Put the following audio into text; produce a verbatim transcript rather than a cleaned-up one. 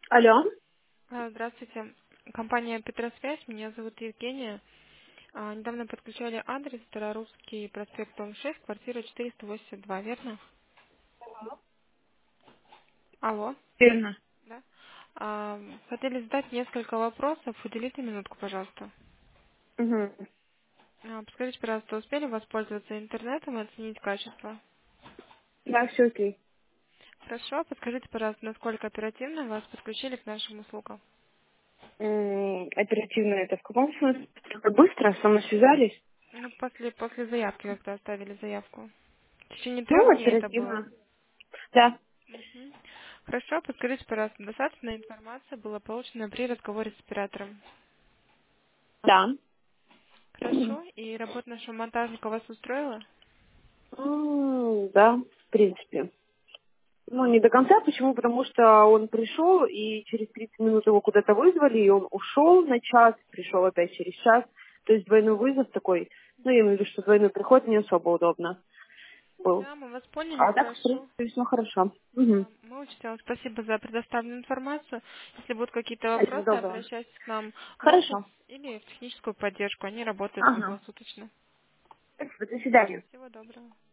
Алло. А, Здравствуйте. Компания «Петросвязь». Меня зовут Евгения. А, Недавно подключали адрес Старорусский проспект, дом шесть, квартира четыреста восемьдесят два, верно? Алло. Верно. Да. А, Хотели задать несколько вопросов. Уделите минутку, пожалуйста. Угу. А, Подскажите, пожалуйста, успели воспользоваться интернетом и оценить качество? Да, все окей. Хорошо. Подскажите, пожалуйста, насколько оперативно вас подключили к нашим услугам? М, Оперативно это в каком смысле? Как быстро со мной связались? Ну, после, после заявки, когда оставили заявку. В течение трех Ну, дней это было. оперативно. Да. Мгм. Хорошо, подскажите, пожалуйста, достаточно информации было получено при разговоре с оператором. Да. Хорошо, и работа нашего монтажника вас устроила? М, Да, в принципе. Ну, не до конца. Почему? Потому что он пришел, и через тридцать минут его куда-то вызвали, и он ушел на час, пришел опять через час. То есть двойной вызов такой. Ну, я имею в виду, что двойной приход не особо удобно был. Да, мы вас поняли, А так, в хорошо. принципе, все хорошо. Угу. Да, мы учтем. Спасибо за предоставленную информацию. Если будут какие-то Всего вопросы, доброго. обращайтесь к нам в офис Хорошо. или в техническую поддержку. Они работают Ага. круглосуточно. Спасибо, до свидания. Всего доброго.